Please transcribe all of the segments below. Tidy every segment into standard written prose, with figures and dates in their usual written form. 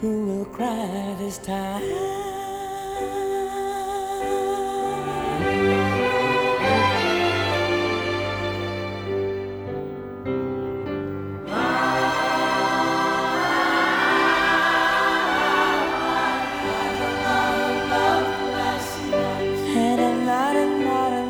Who will cry this time? Had a lot of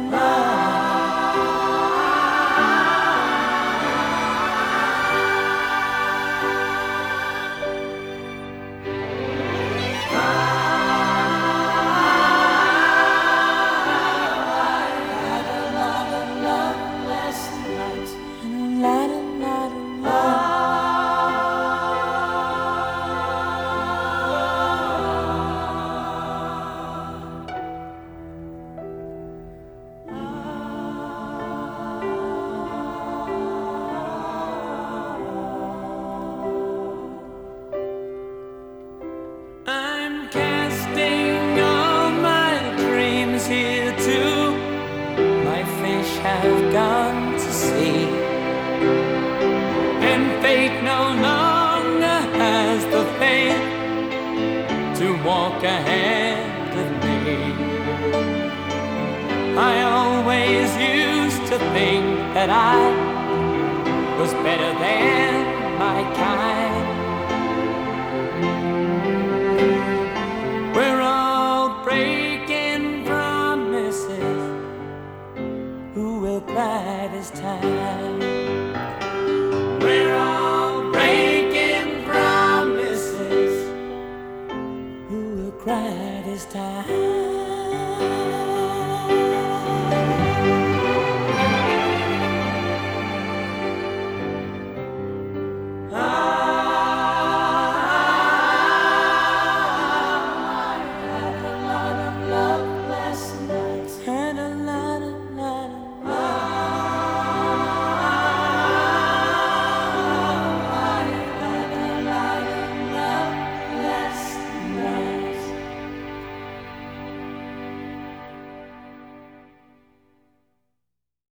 I'm casting all my dreams here too. My fish have gone to sea, and fate no longer has the faith to walk ahead of me. I always used to think that I was better than my kind. We're all breaking promises. Who will cry this time? We're all breaking promises. Who will cry this time?